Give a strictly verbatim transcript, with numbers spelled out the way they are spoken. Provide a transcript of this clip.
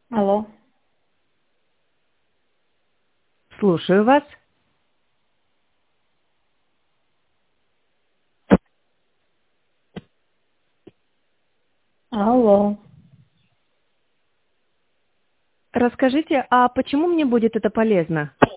Алло. Слушаю вас. Алло. Расскажите, а почему мне будет это полезно?